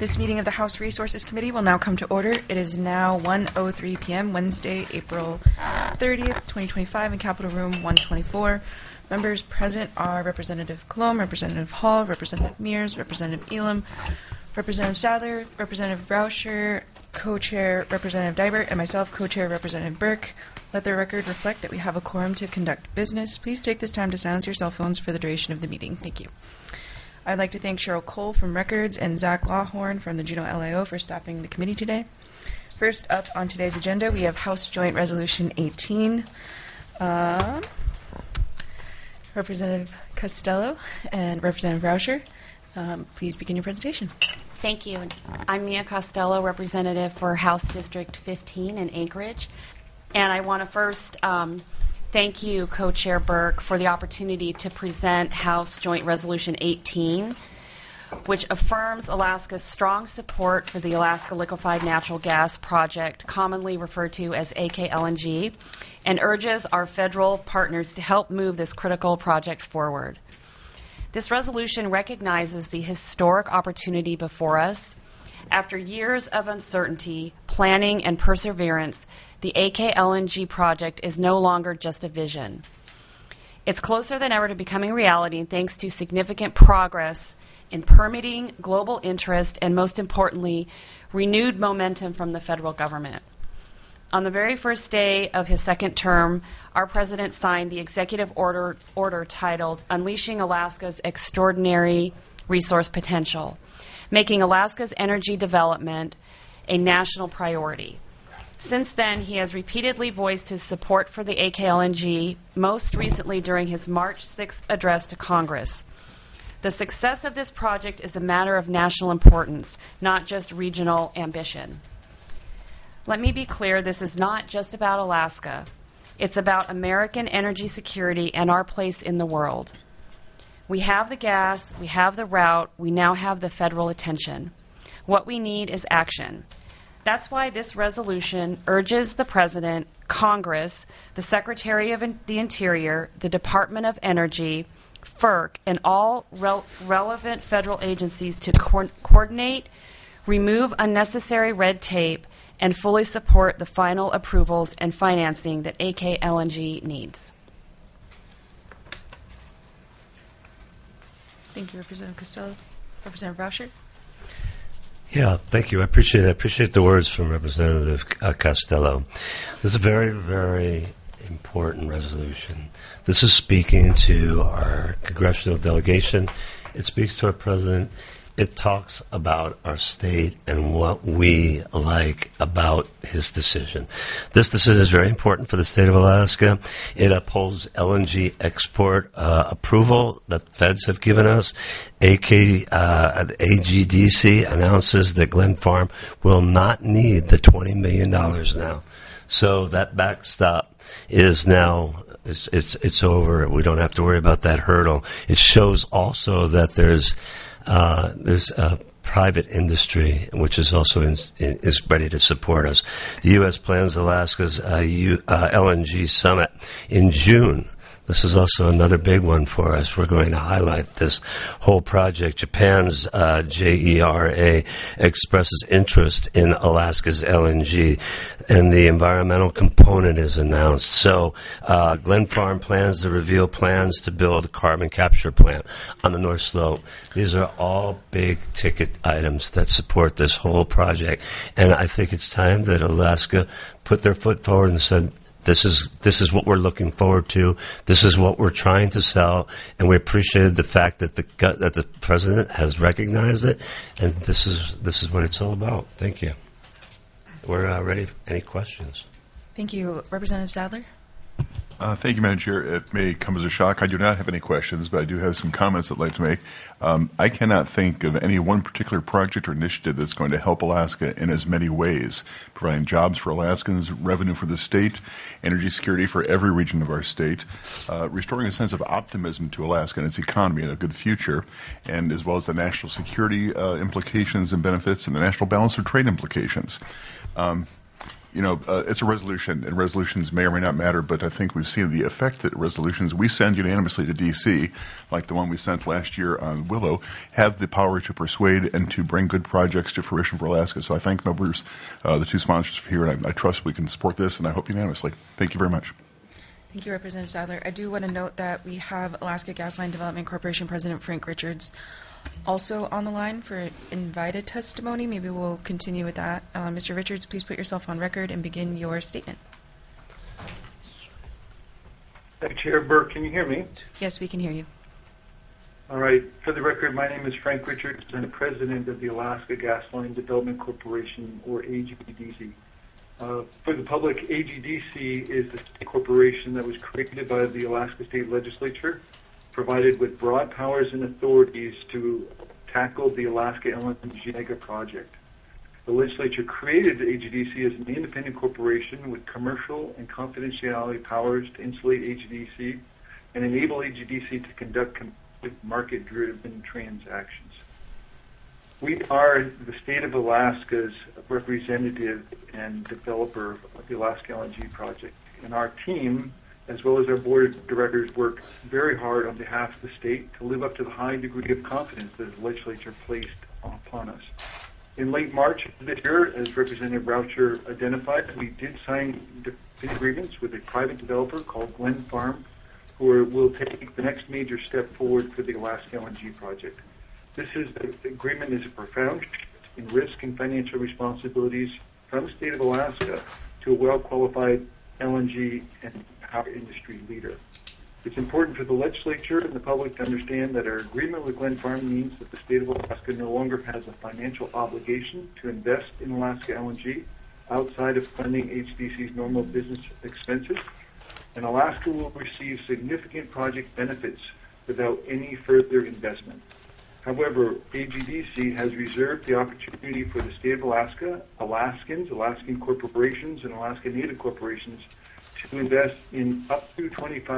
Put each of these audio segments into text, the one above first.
This meeting of the House Resources Committee will now come to order. It is now 1:03 p.m., Wednesday, April 30th, 2025, in Capitol Room 124. Members present are Representative Colomb, Representative Hall, Representative Mears, Representative Elam, Representative Sadler, Representative Rauscher, Co-Chair Representative Dybert, and myself, Co-Chair Representative Burke. Let the record reflect that we have a quorum to conduct business. Please take this time to silence your cell phones for the duration of the meeting. Thank you. I'd like to thank Cheryl Cole from Records and Zach Lawhorn from the Juneau LIO for staffing the committee today. First up on today's agenda, we have House Joint Resolution 18. Representative Costello and Representative Rauscher, please begin your presentation. Thank you. I'm Mia Costello, representative for House District 15 in Anchorage. And I want to first thank you, Co-Chair Burke, for the opportunity to present House Joint Resolution 18, which affirms Alaska's strong support for the Alaska Liquefied Natural Gas Project, commonly referred to as AKLNG, and urges our federal partners to help move this critical project forward. This resolution recognizes the historic opportunity before us. After years of uncertainty, planning, and perseverance, the AKLNG project is no longer just a vision. It's closer than ever to becoming reality, and thanks to significant progress in permitting, global interest, and most importantly, renewed momentum from the federal government. On the very first day of his second term, our president signed the executive order titled Unleashing Alaska's Extraordinary Resource Potential, making Alaska's energy development a national priority. Since then, he has repeatedly voiced his support for the AKLNG, most recently during his March 6th address to Congress. The success of this project is a matter of national importance, not just regional ambition. Let me be clear, this is not just about Alaska. It's about American energy security and our place in the world. We have the gas, we have the route, we now have the federal attention. What we need is action. That's why this resolution urges the President, Congress, the Secretary of the Interior, the Department of Energy, FERC, and all relevant federal agencies to coordinate, remove unnecessary red tape, and fully support the final approvals and financing that AKLNG needs. Thank you, Representative Costello. Representative Rauscher. Yeah, thank you. I appreciate it. I appreciate the words from Representative Costello. This is a very, very important resolution. This is speaking to our congressional delegation. It speaks to our president. It talks about our state and what we like about his decision. This decision is very important for the state of Alaska. It upholds LNG export approval that feds have given us. AGDC announces that Glen Farm will not need the $20 million now. So that backstop is now it's over. We don't have to worry about that hurdle. It shows also that there's a private industry which is also is ready to support us. The U.S. plans Alaska's LNG summit in June. This is also another big one for us. We're going to highlight this whole project. Japan's JERA expresses interest in Alaska's LNG, and the environmental component is announced. So Glen Farm plans to reveal plans to build a carbon capture plant on the North Slope. These are all big-ticket items that support this whole project, and I think it's time that Alaska put their foot forward and said, This is what we're looking forward to. This is what we're trying to sell, and we appreciated the fact that the president has recognized it, and this is what it's all about. Thank you. We're ready for any questions. Thank you, Representative Sadler. Thank you, Madam Chair. It may come as a shock. I do not have any questions, but I do have some comments I'd like to make. I cannot think of any one particular project or initiative that's going to help Alaska in as many ways, providing jobs for Alaskans, revenue for the state, energy security for every region of our state, restoring a sense of optimism to Alaska and its economy and a good future, and as well as the national security implications and benefits and the national balance of trade implications. It's a resolution, and resolutions may or may not matter, but I think we've seen the effect that resolutions we send unanimously to D.C., like the one we sent last year on Willow, have the power to persuade and to bring good projects to fruition for Alaska. So I thank members, the two sponsors here, and I trust we can support this, and I hope unanimously. Thank you very much. Thank you, Representative Sadler. I do want to note that we have Alaska Gasline Development Corporation President Frank Richards also on the line for invited testimony. Maybe we'll continue with that. Mr. Richards, please put yourself on record and begin your statement. Chair Burke, can you hear me? Yes, we can hear you. All right. For the record, my name is Frank Richards. I'm the president of the Alaska Gasline Development Corporation, or AGDC. For the public, AGDC is the state corporation that was created by the Alaska State Legislature, provided with broad powers and authorities to tackle the Alaska LNG mega project. The legislature created the AGDC as an independent corporation with commercial and confidentiality powers to insulate AGDC and enable AGDC to conduct market-driven transactions. We are the state of Alaska's representative and developer of the Alaska LNG project, and our team, as well as our board of directors, work very hard on behalf of the state to live up to the high degree of confidence that the legislature placed upon us. In late March of this year, as Representative Raucher identified, we did sign agreements with a private developer called Glen Farm, who will take the next major step forward for the Alaska LNG project. This agreement is a profound shift in risk and financial responsibilities from the state of Alaska to a well-qualified LNG and power industry leader. It's important for the legislature and the public to understand that our agreement with Glen Farm means that the state of Alaska no longer has a financial obligation to invest in Alaska LNG outside of funding HDC's normal business expenses, and Alaska will receive significant project benefits without any further investment. However, AGDC has reserved the opportunity for the state of Alaska, Alaskans, Alaskan corporations, and Alaska Native corporations to invest in up to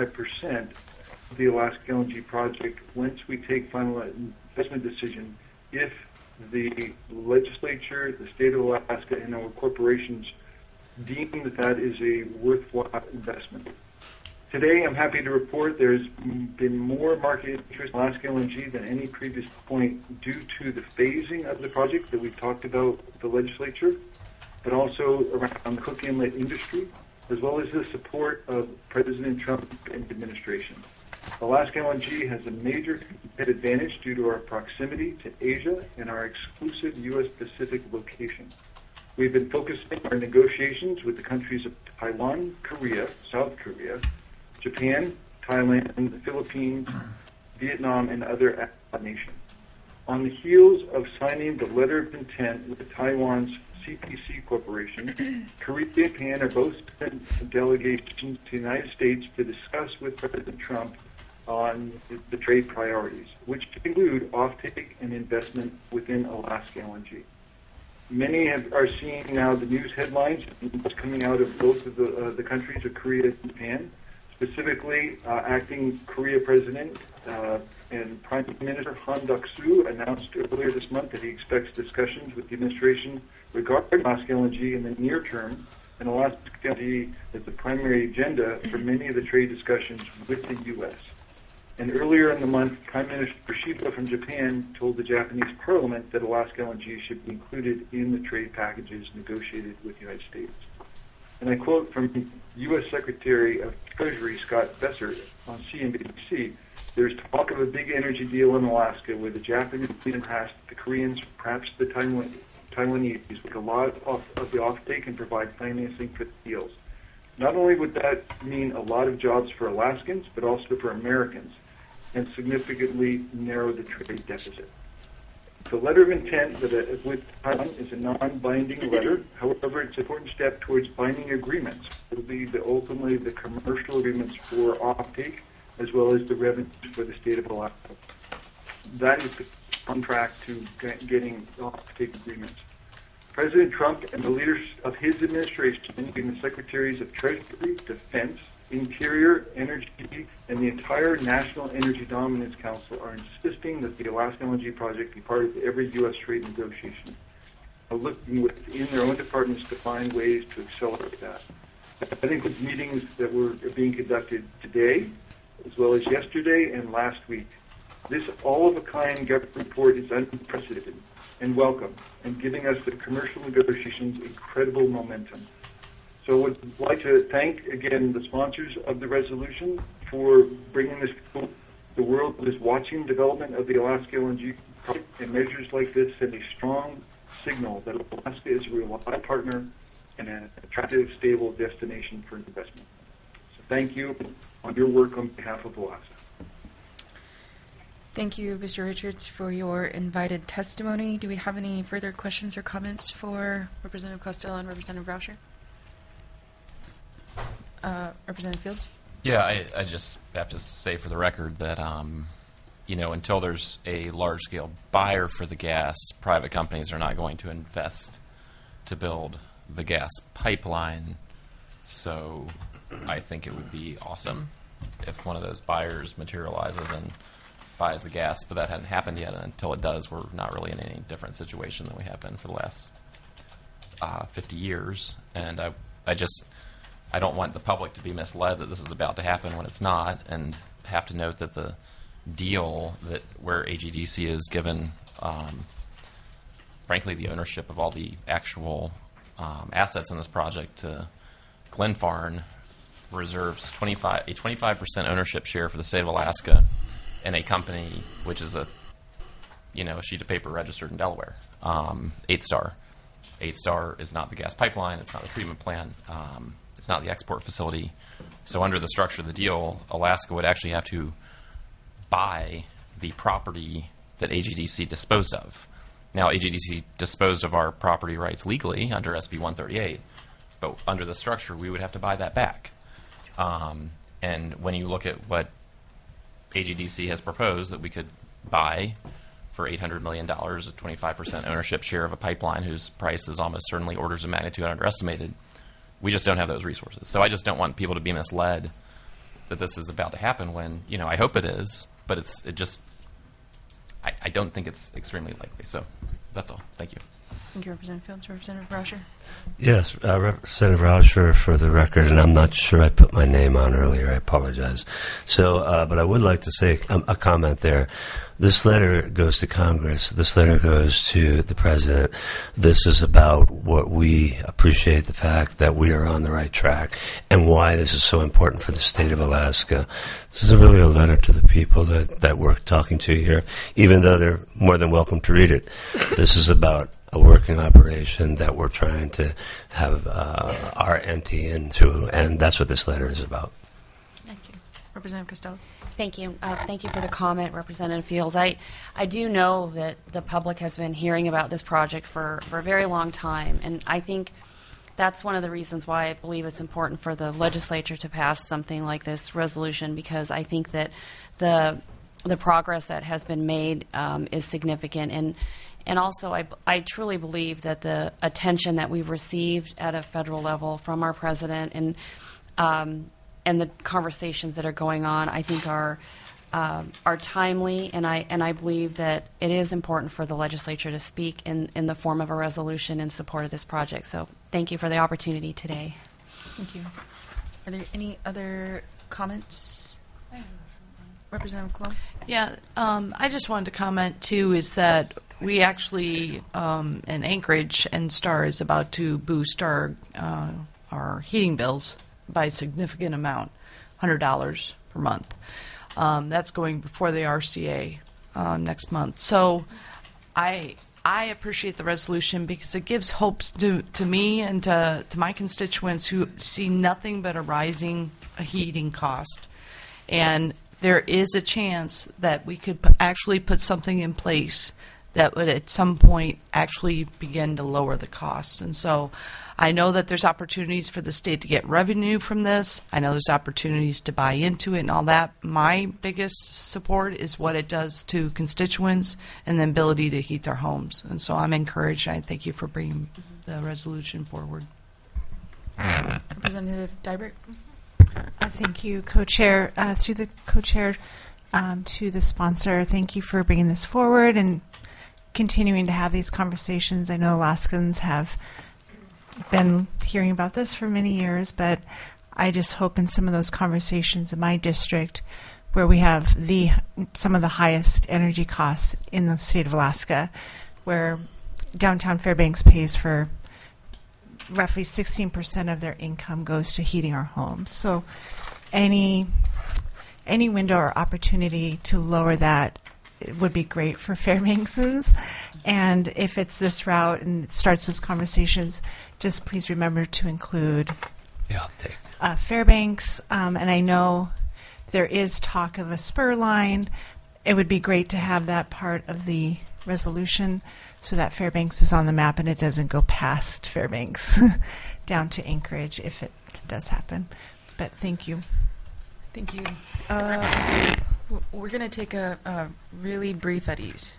25% of the Alaska LNG project once we take final investment decision if the legislature, the state of Alaska, and our corporations deem that that is a worthwhile investment. Today, I'm happy to report there's been more market interest in Alaska LNG than any previous point due to the phasing of the project that we've talked about with the legislature, but also around the Cook Inlet industry, as well as the support of President Trump and the administration. Alaska LNG has a major competitive advantage due to our proximity to Asia and our exclusive U.S. Pacific location. We've been focusing our negotiations with the countries of Taiwan, Korea, South Korea, Japan, Thailand, the Philippines, Vietnam, and other nations. On the heels of signing the letter of intent with Taiwan's CPC Corporation, Korea and Japan are both sent delegations to the United States to discuss with President Trump on the trade priorities, which include offtake and investment within Alaska LNG. Many are seeing now the news headlines coming out of both of the countries of Korea and Japan. Specifically, acting Korea President and Prime Minister Han Duck-soo announced earlier this month that he expects discussions with the administration regarding Alaska LNG in the near term, and Alaska LNG is the primary agenda for many of the trade discussions with the U.S. And earlier in the month, Prime Minister Shiba from Japan told the Japanese Parliament that Alaska LNG should be included in the trade packages negotiated with the United States. And I quote from U.S. Secretary of Treasury Scott Bessert on CNBC, "There's talk of a big energy deal in Alaska where the Japanese and perhaps the Koreans, perhaps the Taiwanese with a lot of the offtake and provide financing for the deals. Not only would that mean a lot of jobs for Alaskans, but also for Americans, and significantly narrow the trade deficit." The letter of intent that with Taiwan is a non-binding letter. However, it's an important step towards binding agreements. It will be ultimately the commercial agreements for offtake as well as the revenues for the state of Alaska. That is on track to getting offtake agreements. President Trump and the leaders of his administration, including the Secretaries of Treasury, Defense, Interior, Energy, and the entire National Energy Dominance Council are insisting that the Alaska LNG project be part of every U.S. trade negotiation. looking within their own departments to find ways to accelerate that. I think with meetings that were being conducted today, as well as yesterday and last week, this all-of-a-kind government report is unprecedented and welcome, and giving us the commercial negotiations incredible momentum. So I would like to thank, again, the sponsors of the resolution for bringing this. The world is watching development of the Alaska LNG project, and measures like this send a strong signal that Alaska is a reliable partner and an attractive, stable destination for investment. So thank you on your work on behalf of Alaska. Thank you, Mr. Richards, for your invited testimony. Do we have any further questions or comments for Representative Costello and Representative Rauscher? Representative Fields? Yeah, I just have to say for the record that, until there's a large-scale buyer for the gas, private companies are not going to invest to build the gas pipeline. So I think it would be awesome if one of those buyers materializes and buys the gas, but that hadn't happened yet, and until it does, we're not really in any different situation than we have been for the last 50 years. And I don't want the public to be misled that this is about to happen when it's not, and have to note that the deal where AGDC is given, frankly, the ownership of all the actual assets in this project to Glenfarne reserves a 25% ownership share for the state of Alaska in a company which is a sheet of paper registered in Delaware, 8-Star. 8-Star is not the gas pipeline. It's not the treatment plant. It's not the export facility. So under the structure of the deal, Alaska would actually have to buy the property that AGDC disposed of. Now, AGDC disposed of our property rights legally under SB 138, but under the structure, we would have to buy that back. And when you look at what AGDC has proposed, that we could buy for $800 million, a 25% ownership share of a pipeline whose price is almost certainly orders of magnitude underestimated, we just don't have those resources. So I just don't want people to be misled that this is about to happen when, I hope it is, but I don't think it's extremely likely. So that's all. Thank you. Thank you, Representative Fields. Representative Rauscher? Yes, Representative Rauscher, for the record, and I'm not sure I put my name on earlier. I apologize. So, but I would like to say a comment there. This letter goes to Congress. This letter goes to the President. This is about what we appreciate, the fact that we are on the right track, and why this is so important for the state of Alaska. This is really a letter to the people that we're talking to here, even though they're more than welcome to read it. This is about a working operation that we're trying to have our entity into, and that's what this letter is about. Thank you. Representative Costello? Thank you. Thank you for the comment, Representative Fields. I do know that the public has been hearing about this project for a very long time, and I think that's one of the reasons why I believe it's important for the legislature to pass something like this resolution, because I think that the progress that has been made is significant. And also, I truly believe that the attention that we've received at a federal level from our president and the conversations that are going on, I think are timely, and I believe that it is important for the legislature to speak in the form of a resolution in support of this project. So thank you for the opportunity today. Thank you. Are there any other comments? Representative Colon? Yeah, I just wanted to comment, too, is that we actually, in Anchorage, NSTAR is about to boost our heating bills by a significant amount, $100 per month. That's going before the RCA next month. So I appreciate the resolution because it gives hope to me and to my constituents who see nothing but a rising heating cost. And there is a chance that we could actually put something in place that would at some point actually begin to lower the costs. And so I know that there's opportunities for the state to get revenue from this. I know there's opportunities to buy into it and all that. My biggest support is what it does to constituents and the ability to heat their homes. And so I'm encouraged. I thank you for bringing the resolution forward. Representative Dybert? Thank you, Co-Chair. Through the Co-Chair to the sponsor, thank you for bringing this forward and continuing to have these conversations. I know Alaskans have been hearing about this for many years, but I just hope in some of those conversations in my district, where we have some of the highest energy costs in the state of Alaska, where downtown Fairbanks pays for roughly 16% of their income goes to heating our homes. So any window or opportunity to lower that would be great for Fairbanksans. And if it's this route and it starts those conversations, just please remember to include Fairbanks. And I know there is talk of a spur line. It would be great to have that part of the resolution so that Fairbanks is on the map and it doesn't go past Fairbanks down to Anchorage if it does happen. But thank you. Thank you. We're going to take a really brief at ease.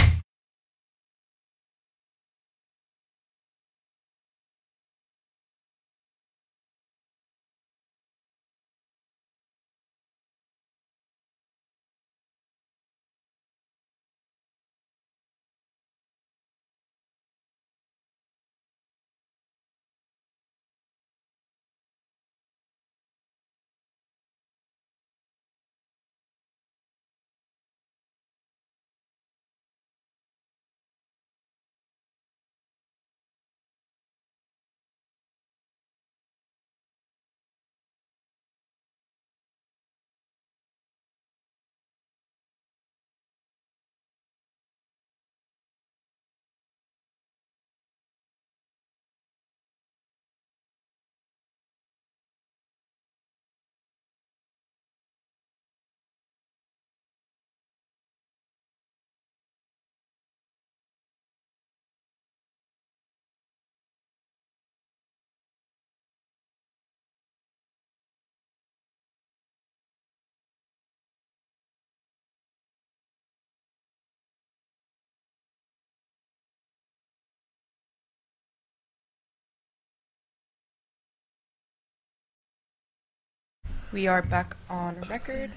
We are back on record.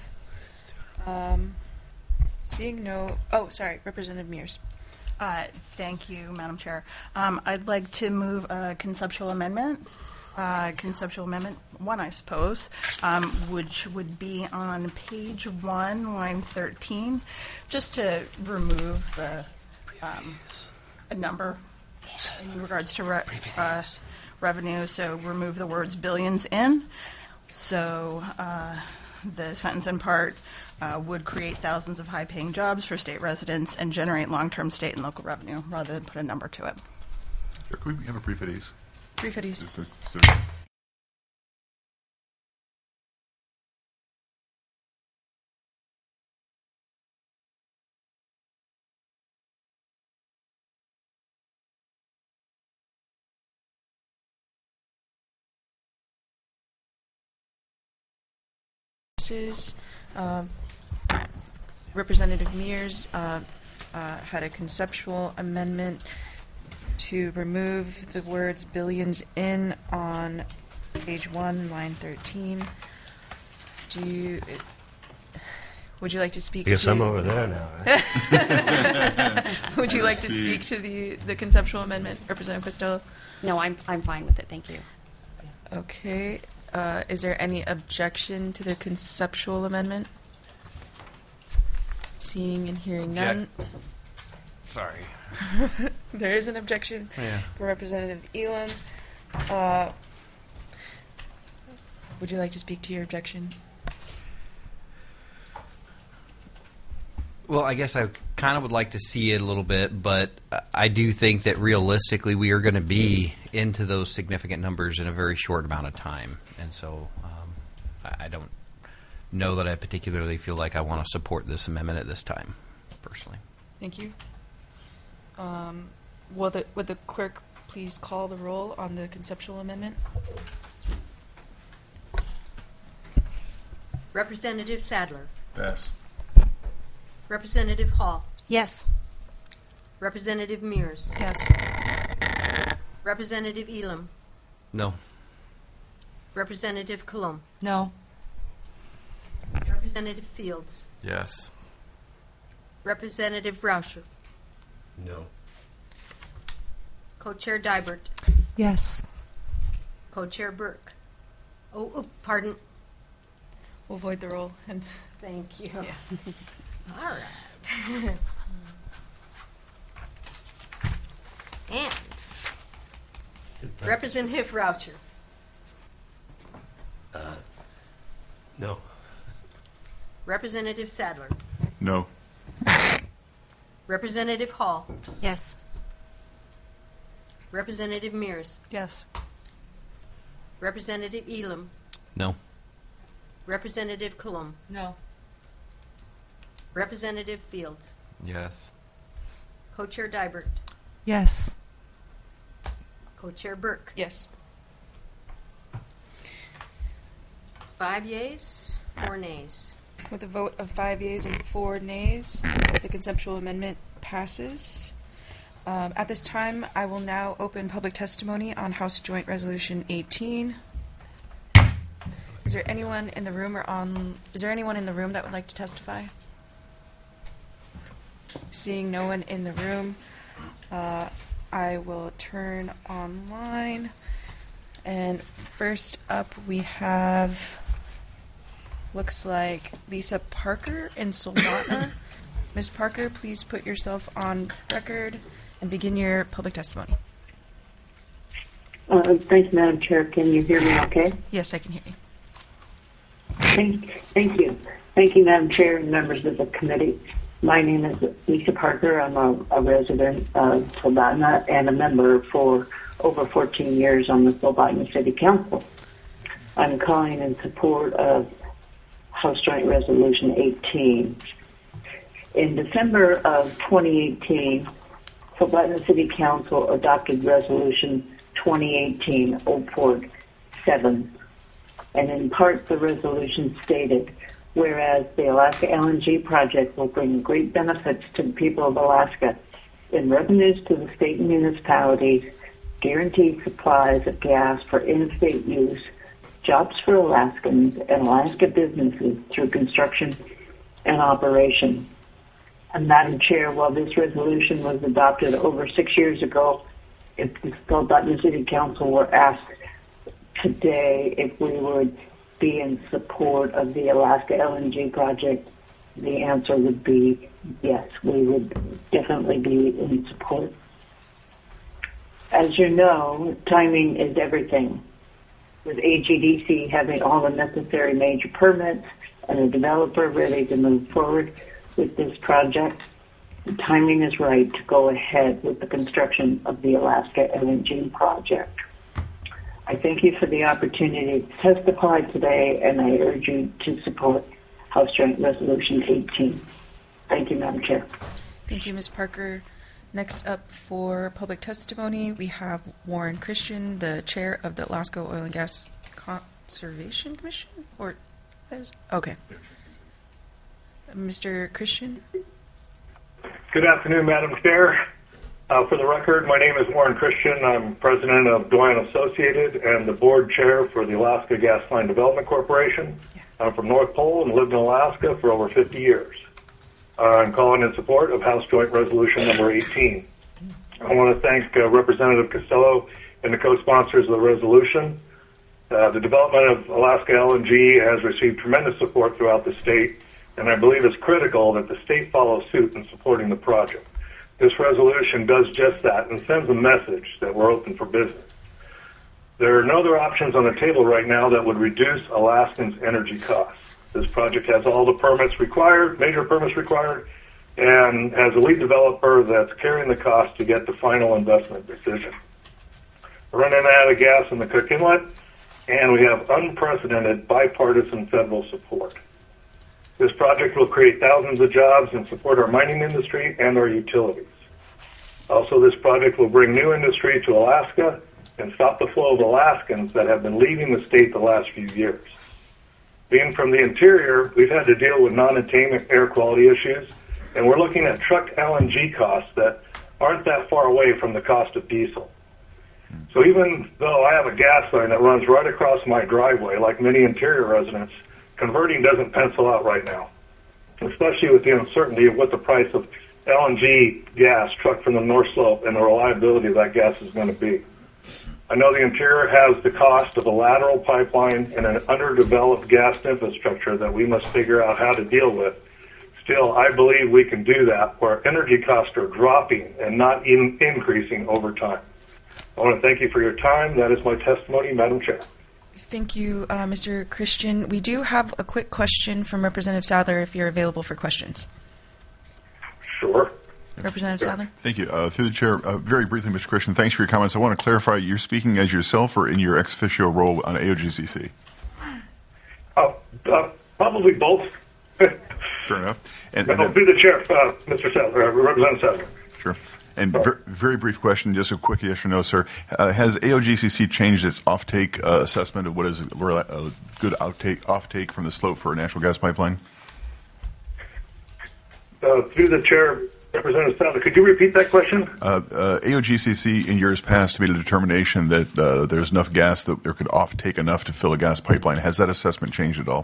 Seeing no... Oh, sorry, Representative Mears. Thank you, Madam Chair. I'd like to move a conceptual amendment. Conceptual amendment 1, I suppose, which would be on page 1, line 13, just to remove the a number in regards to revenue. So remove the words billions in. So the sentence in part would create thousands of high-paying jobs for state residents and generate long-term state and local revenue, rather than put a number to it. Could we have a brief at ease? Brief at ease. Representative Mears had a conceptual amendment to remove the words billions in on page 1, line 13. Would you like to speak I guess to... I'm over there now, right? Would you like to speak to the conceptual amendment, Representative Costello? No, I'm fine with it. Thank you. Okay. Is there any objection to the conceptual amendment? Seeing and hearing none. Sorry. There is an objection for Representative Elam. Would you like to speak to your objection? Well, I guess I kind of would like to see it a little bit, but I do think that realistically we are going to be into those significant numbers in a very short amount of time. And so I don't know that I particularly feel like I want to support this amendment at this time, personally. Thank you. Would the clerk please call the roll on the conceptual amendment? Representative Sadler. Yes. Representative Hall. Yes. Representative Mears. Yes. Representative Elam. No. Representative Colom. No. Representative Fields. Yes. Representative Rauscher. No. Co-Chair Dybert. Yes. Co-Chair Burke. Oh, pardon. We'll void the roll. And Thank you. All right. And Representative Roucher. No. Representative Sadler. No. Representative Hall. yes. Representative Mears. Yes. Representative Elam. No. Representative Colum. No. Representative Fields. Yes. Co-Chair Dybert. Yes. Co-Chair Burke. Yes. 5 yeas, 4 nays. With a vote of 5 yeas and 4 nays, the conceptual amendment passes. At this time, I will now open public testimony on House Joint Resolution 18. Is there anyone in the room that would like to testify? Seeing no one in the room, I will turn online. And first up, we have, looks like Lisa Parker in Soldotna. Ms. Parker, please put yourself on record and begin your public testimony. Thank you, Madam Chair. Can you hear me okay? Yes, I can hear you. Thank you. Thank you, Madam Chair and members of the committee. My name is Lisa Parker. I'm a resident of Soldotna and a member for over 14 years on the Soldotna City Council. I'm calling in support of House Joint Resolution 18. In December of 2018, Soldotna City Council adopted Resolution 2018-047, and in part the resolution stated, whereas the Alaska LNG project will bring great benefits to the people of Alaska in revenues to the state and municipalities, guaranteed supplies of gas for in-state use, jobs for Alaskans and Alaska businesses through construction and operation. And Madam Chair, while this resolution was adopted over 6 years ago, if the Soldotna City Council were asked today if we would be in support of the Alaska LNG project, the answer would be yes, we would definitely be in support. As you know, timing is everything. With AGDC having all the necessary major permits and a developer ready to move forward with this project, the timing is right to go ahead with the construction of the Alaska LNG project. I thank you for the opportunity to testify today, and I urge you to support House Joint Resolution 18. Thank you, Madam Chair. Thank you, Ms. Parker. Next up for public testimony, we have Warren Christian, the chair of the Alaska Oil and Gas Conservation Commission? Okay. Mr. Christian? Good afternoon, Madam Chair. For the record, my name is Warren Christian. I'm president of Doyen Associated and the board chair for the Alaska Gas Line Development Corporation. I'm from North Pole and lived in Alaska for over 50 years. I'm calling in support of House Joint Resolution number 18. I want to thank Representative Costello and the co-sponsors of the resolution. The development of Alaska LNG has received tremendous support throughout the state, and I believe it's critical that the state follow suit in supporting the project. This resolution does just that and sends a message that we're open for business. There are no other options on the table right now that would reduce Alaskans' energy costs. This project has all the permits required, major permits required, and has a lead developer that's carrying the cost to get the final investment decision. We're running out of gas in the Cook Inlet, and we have unprecedented bipartisan federal support. This project will create thousands of jobs and support our mining industry and our utilities. Also, this project will bring new industry to Alaska and stop the flow of Alaskans that have been leaving the state the last few years. Being from the interior, we've had to deal with non-attainment air quality issues, and we're looking at truck LNG costs that aren't that far away from the cost of diesel. So even though I have a gas line that runs right across my driveway, like many interior residents, converting doesn't pencil out right now, especially with the uncertainty of what the price of LNG gas trucked from the North Slope and the reliability of that gas is going to be. I know the Interior has the cost of a lateral pipeline and an underdeveloped gas infrastructure that we must figure out how to deal with. Still, I believe we can do that where energy costs are dropping and not increasing over time. I want to thank you for your time. That is my testimony, Madam Chair. Thank you, Mr. Christian. We do have a quick question from Representative Sadler if you're available for questions. Sure. Representative Sadler? Thank you. Through the chair, very briefly, Mr. Christian, thanks for your comments. I want to clarify, you're speaking as yourself or in your ex officio role on AOGCC? Probably both. Fair enough. And I'll be the chair, Mr. Sadler, Representative Sadler. Sure. And very brief question, just a quick yes or no, sir. Has AOGCC changed its offtake assessment of what is a good offtake from the slope for a natural gas pipeline? Through the chair, Representative Sadler, could you repeat that question? AOGCC in years past made a determination that there's enough gas that there could offtake enough to fill a gas pipeline. Has that assessment changed at all?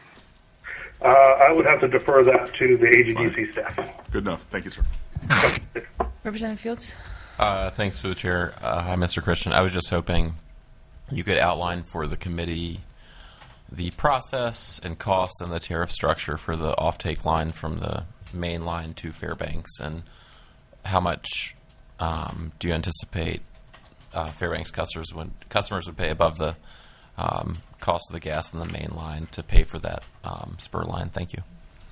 I would have to defer that to the AGDC staff. Good enough. Thank you, sir. Representative Fields? Thanks to the chair. Hi, Mr. Christian. I was just hoping you could outline for the committee the process and costs and the tariff structure for the offtake line from the main line to Fairbanks, and how much do you anticipate Fairbanks customers would pay above the cost of the gas in the main line to pay for that spur line? Thank you.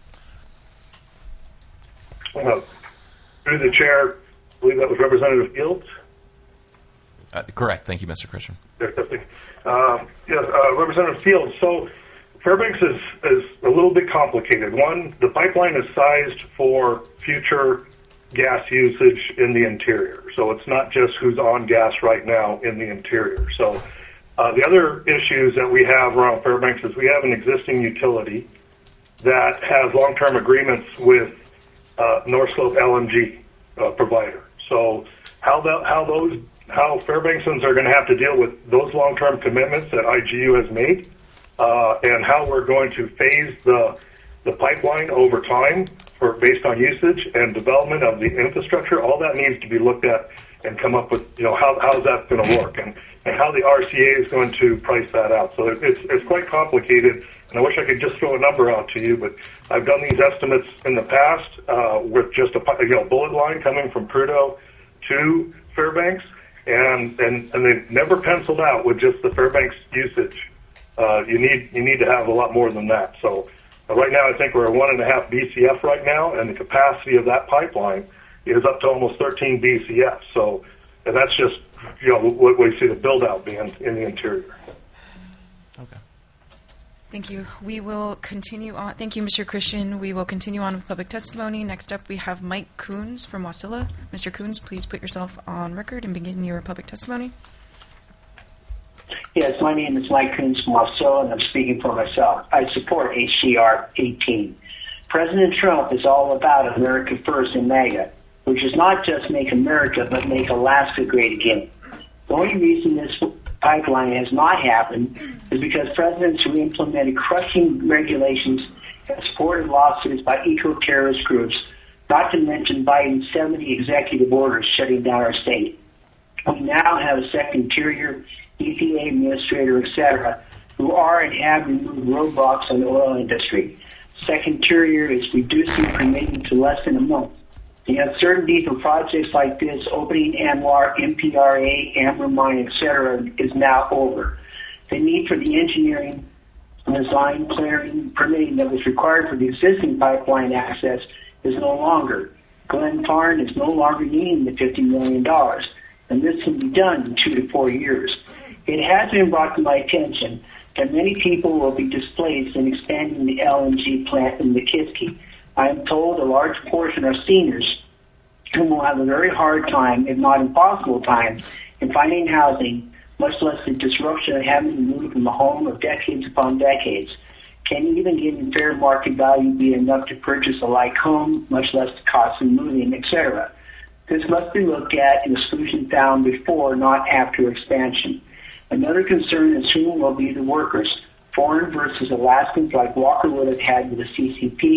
Through the chair, I believe that was Representative Fields. Correct. Thank you, Mr. Christian. Yes, Representative Fields. So Fairbanks is a little bit complicated. One, the pipeline is sized for future gas usage in the interior. So it's not just who's on gas right now in the interior. So the other issues that we have around Fairbanks is we have an existing utility that has long-term agreements with North Slope LNG provider. So how Fairbanksons are going to have to deal with those long-term commitments that IGU has made, and how we're going to phase the pipeline over time based on usage and development of the infrastructure, all that needs to be looked at and come up with, how's that going to work and how the RCA is going to price that out. So it's quite complicated, and I wish I could just throw a number out to you, but I've done these estimates in the past with just a bullet line coming from Prudhoe to Fairbanks, and they've never penciled out with just the Fairbanks usage. You need to have a lot more than that. So right now, I think we're at 1.5 BCF right now, and the capacity of that pipeline is up to almost 13 BCF. So, and that's just what we see the build out being in the interior. Okay. Thank you. We will continue on. Thank you, Mr. Christian. We will continue on with public testimony. Next up, we have Mike Coons from Wasilla. Mr. Coons, please put yourself on record and begin your public testimony. Yes, my name is Mike Coons from Wasilla, and I'm speaking for myself. I support HCR 18. President Trump is all about America First and MAGA, which is not just make America, but make Alaska great again. The only reason this pipeline has not happened is because presidents who implemented crushing regulations have supported lawsuits by eco-terrorist groups, not to mention Biden's 70 executive orders shutting down our state. We now have a Secretary, EPA administrator, etc., who are and have removed roadblocks on the oil industry. Secretary is reducing permitting to less than a month. The uncertainty for projects like this, opening ANWR, MPRA, Amber Mine, etc., is now over. The need for the engineering, design, clearing, permitting that was required for the existing pipeline access is no longer. Glen Farn is no longer needing the $50 million, and this can be done in 2 to 4 years. It has been brought to my attention that many people will be displaced in expanding the LNG plant in Nikiski. I am told a large portion are seniors who will have a very hard time, if not impossible time, in finding housing, much less the disruption of having to move from a home of decades upon decades. Can even getting fair market value be enough to purchase a like home, much less the cost of moving, etc.? This must be looked at in a solution found before, not after expansion. Another concern is who will be the workers, foreign versus Alaskans like Walker would have had with the CCP,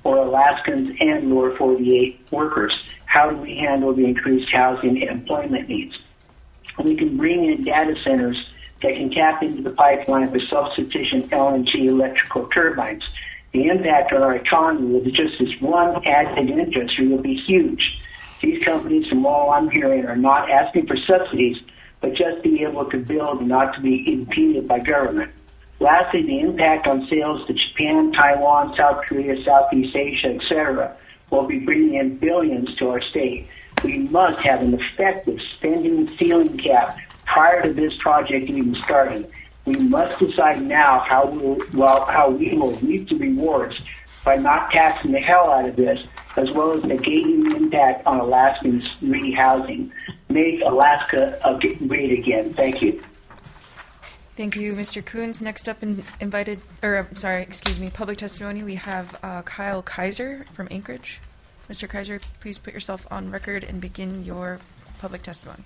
or Alaskans and Lower 48 workers? How do we handle the increased housing and employment needs? And we can bring in data centers that can tap into the pipeline for self-sufficient LNG electrical turbines. The impact on our economy with just this one added industry will be huge. These companies, from all I'm hearing, are not asking for subsidies, but just be able to build and not to be impeded by government. Lastly, the impact on sales to Japan, Taiwan, South Korea, Southeast Asia, etc., will be bringing in billions to our state. We must have an effective spending ceiling cap prior to this project even starting. We must decide now how we will reap the rewards by not taxing the hell out of this, as well as negating the impact on Alaskans' rehousing. Make Alaska great again. Thank you. Thank you, Mr. Coons. Next up, public testimony. We have Kyle Kaiser from Anchorage. Mr. Kaiser, please put yourself on record and begin your public testimony.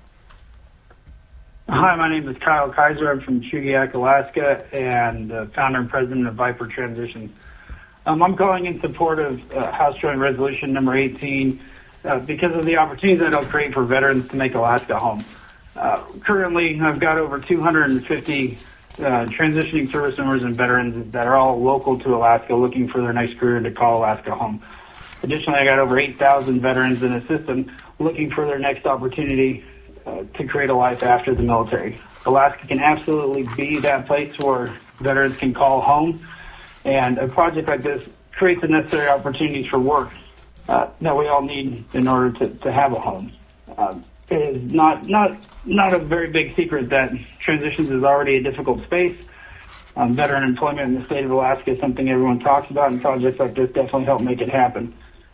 Hi, my name is Kyle Kaiser. I'm from Chugiak, Alaska, and founder and president of Viper Transition. I'm calling in support of House Joint Resolution number 18 because of the opportunities that it'll create for veterans to make Alaska home. Currently, I've got over 250 transitioning service members and veterans that are all local to Alaska looking for their next career to call Alaska home. Additionally, I got over 8,000 veterans in the system looking for their next opportunity to create a life after the military. Alaska can absolutely be that place where veterans can call home, and a project like this creates the necessary opportunities for work that we all need in order to have a home. It is not a very big secret that transitions is already a difficult space. Veteran employment in the state of Alaska is something everyone talks about, and projects like this definitely help make it happen.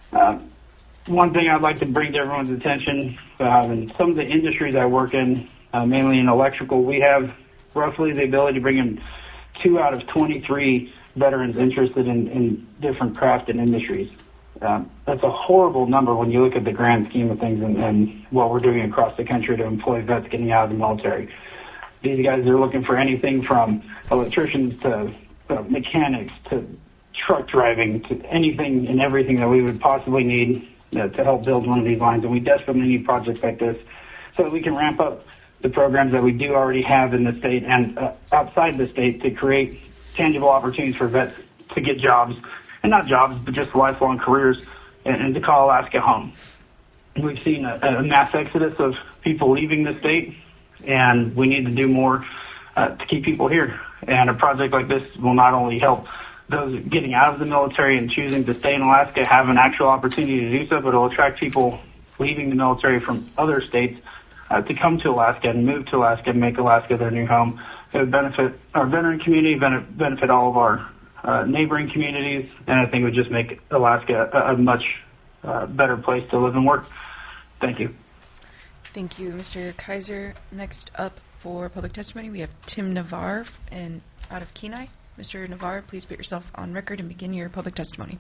One thing I'd like to bring to everyone's attention, in some of the industries I work in, mainly in electrical, we have roughly the ability to bring in 2 out of 23 veterans interested in different craft and industries. That's a horrible number when you look at the grand scheme of things and what we're doing across the country to employ vets getting out of the military. These guys are looking for anything from electricians to mechanics to truck driving to anything and everything that we would possibly need to help build one of these lines. And we desperately need projects like this so that we can ramp up the programs that we do already have in the state and outside the state to create tangible opportunities for vets to get jobs, and not jobs, but just lifelong careers, and to call Alaska home. We've seen a mass exodus of people leaving the state, and we need to do more to keep people here. And a project like this will not only help those getting out of the military and choosing to stay in Alaska have an actual opportunity to do so, but it'll attract people leaving the military from other states to come to Alaska and move to Alaska and make Alaska their new home. It would benefit our veteran community, benefit all of our neighboring communities, and I think it would just make Alaska a much better place to live and work. Thank you. Thank you, Mr. Kaiser. Next up for public testimony, we have Tim Navarre out of Kenai. Mr. Navarre, please put yourself on record and begin your public testimony.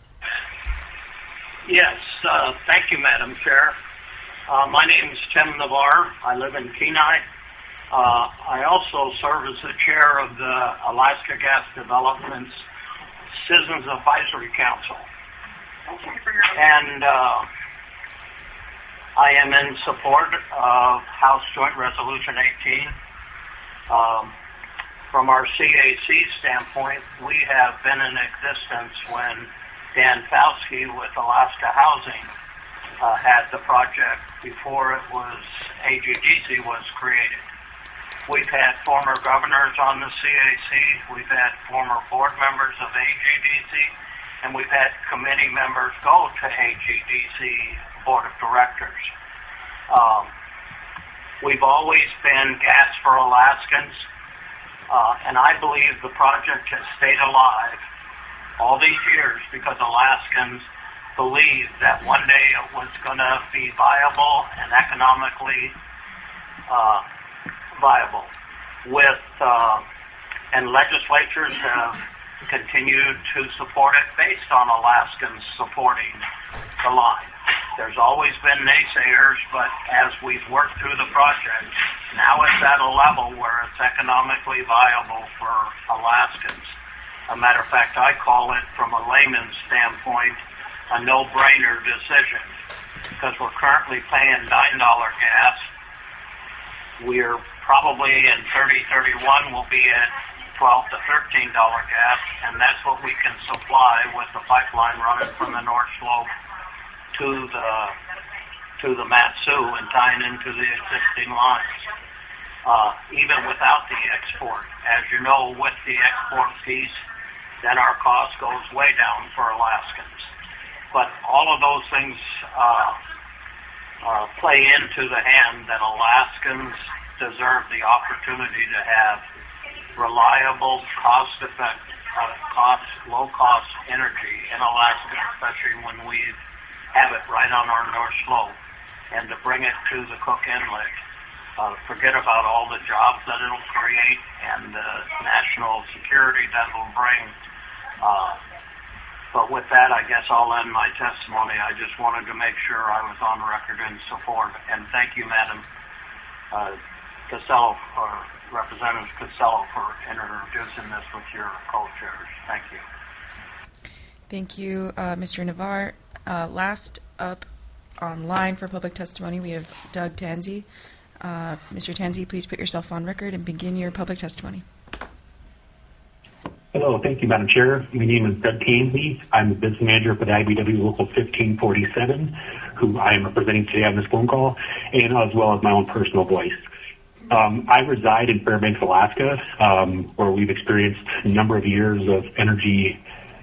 Yes, thank you, Madam Chair. My name is Tim Navarre. I live in Kenai. I also serve as the chair of the Alaska Gas Development's Citizens Advisory Council. And I am in support of House Joint Resolution 18. From our CAC standpoint, we have been in existence when Dan Fauske with Alaska Housing had the project before AGDC was created. We've had former governors on the CAC, we've had former board members of AGDC, and we've had committee members go to AGDC Board of Directors. We've always been Gas for Alaskans, and I believe the project has stayed alive all these years because Alaskans believed that one day it was going to be viable and economically viable. And legislatures have continued to support it based on Alaskans supporting the line. There's always been naysayers, but as we've worked through the project, now it's at a level where it's economically viable for Alaskans. A matter of fact, I call it, from a layman's standpoint, a no-brainer decision, because we're currently paying $9 gas. We're probably in 3031 will be at $12 to $13 gas, and that's what we can supply with the pipeline running from the North Slope to the Matsu and tying into the existing lines. Even without the export, as you know, with the export piece, then our cost goes way down for Alaskans. But all of those things play into the hand that Alaskans deserve the opportunity to have reliable, low-cost energy in Alaska, especially when we have it right on our North Slope, and to bring it to the Cook Inlet. Forget about all the jobs that it'll create and the national security that it'll bring. But with that, I guess I'll end my testimony. I just wanted to make sure I was on record in support. And thank you, Madam Costello, or Representative Costello, for introducing this with your co-chairs. Thank you. Thank you, Mr. Navarre. Last up online for public testimony, we have Doug Tansey. Mr. Tansey, please put yourself on record and begin your public testimony. Hello, thank you, Madam Chair. My name is Doug Tansey. I'm the business manager for the IBEW Local 1547, who I am representing today on this phone call, and as well as my own personal voice. I reside in Fairbanks, Alaska, where we've experienced a number of years of energy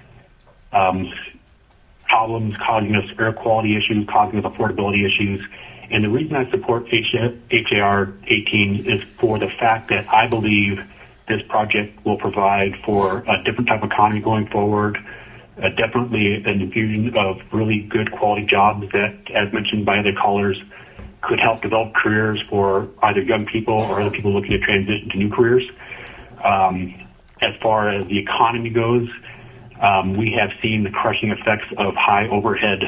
problems causing us air quality issues, causing us affordability issues. And the reason I support HAR 18 is for the fact that I believe this project will provide for a different type of economy going forward, definitely an infusion of really good quality jobs that, as mentioned by other callers, could help develop careers for either young people or other people looking to transition to new careers. As far as the economy goes, we have seen the crushing effects of high overhead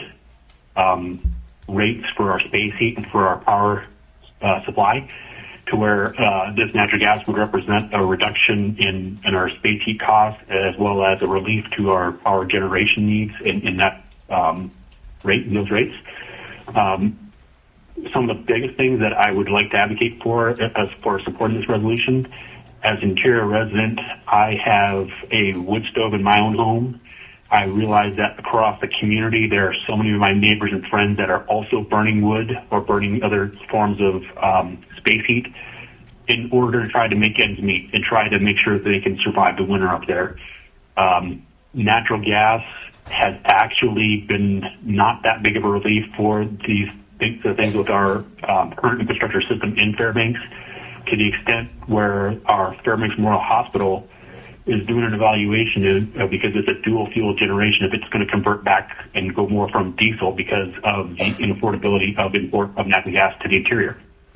rates for our space heat and for our power supply, to where this natural gas would represent a reduction in our space heat costs, as well as a relief to our power generation needs in that rate, in those rates. Some of the biggest things that I would like to advocate for as for supporting this resolution, as an interior resident, I have a wood stove in my own home. I realize that across the community, there are so many of my neighbors and friends that are also burning wood or burning other forms of space heat in order to try to make ends meet and try to make sure that they can survive the winter up there. Natural gas has actually been not that big of a relief for these things with our current infrastructure system in Fairbanks, to the extent where our Fairbanks Memorial Hospital is doing an evaluation because it's a dual fuel generation, if it's going to convert back and go more from diesel because of the inaffordability of import of natural gas to the interior.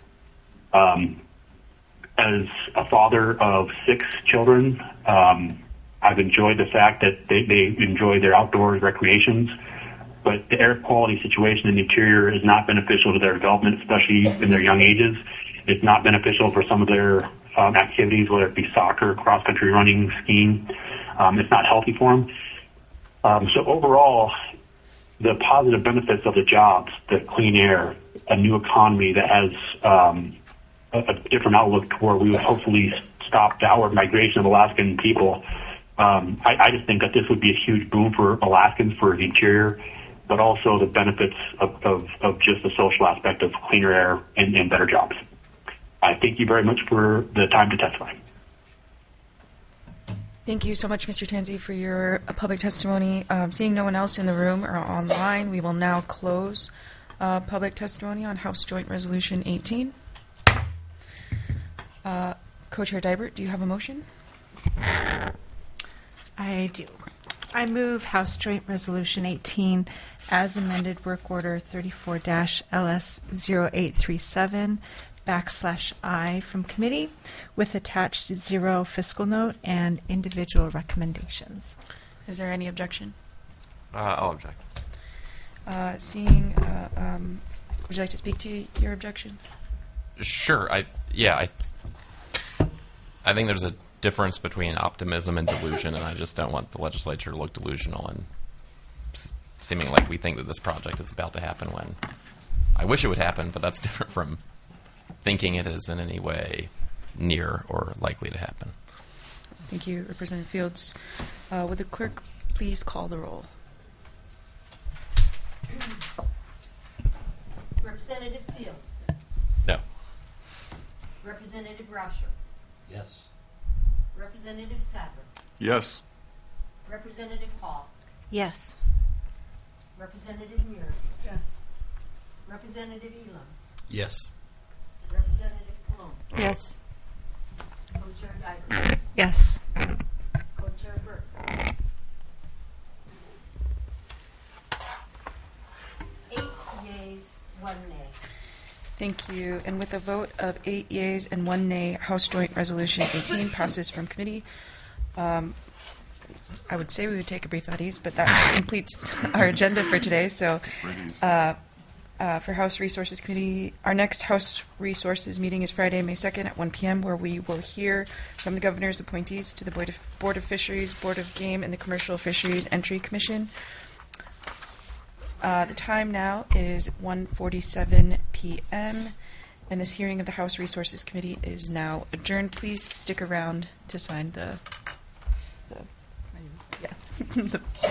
As a father of 6 children, I've enjoyed the fact that they enjoy their outdoors recreations, but the air quality situation in the interior is not beneficial to their development, especially in their young ages. It's not beneficial for some of their activities, whether it be soccer, cross-country running, skiing. It's not healthy for them. So overall, the positive benefits of the jobs, the clean air, a new economy that has a different outlook to where we would hopefully stop the outward migration of Alaskan people. I just think that this would be a huge boom for Alaskans, for the interior, but also the benefits of just the social aspect of cleaner air and better jobs. I thank you very much for the time to testify. Thank you so much, Mr. Tansey, for your public testimony. Seeing no one else in the room or online, we will now close public testimony on House Joint Resolution 18. Co-Chair Dybert, do you have a motion? I do. I move House Joint Resolution 18 as amended, Work Order 34-LS0837 /I from committee, with attached 0 fiscal note and individual recommendations. Is there any objection? I'll object. Seeing, would you like to speak to your objection? Sure. I think there's a difference between optimism and delusion, and I just don't want the legislature to look delusional and seeming like we think that this project is about to happen when I wish it would happen, but that's different from thinking it is in any way near or likely to happen. Thank you, Representative Fields. Would the clerk please call the roll? Representative Fields. No. Representative Rauscher. Yes. Representative Sadler. Yes. Representative Hall. Yes. Representative Muir. Yes. Representative Elam. Yes. Representative Cologne. Yes. Co-Chair Diver. Yes. Co-Chair Burke. 8 yeas, 1 nay. Thank you. And with a vote of 8 yeas and 1 nay, House Joint Resolution 18 passes from committee. I would say we would take a brief at ease, but that completes our agenda for today. So for House Resources Committee, our next House Resources meeting is Friday, May 2nd at 1 p.m., where we will hear from the governor's appointees to the Board of Fisheries, Board of Game, and the Commercial Fisheries Entry Commission. The time now is 1:47 p.m., and this hearing of the House Resources Committee is now adjourned. Please stick around to sign the